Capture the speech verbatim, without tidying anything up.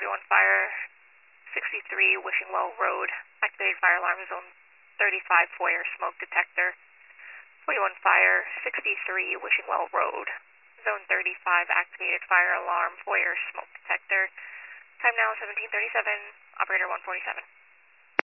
forty-one Fire, sixty-three Wishing Well Road, activated fire alarm zone thirty-five foyer smoke detector. forty-one Fire, sixty-three Wishing Well Road, zone thirty-five activated fire alarm foyer smoke detector. Time now seventeen thirty-seven, operator one forty-seven.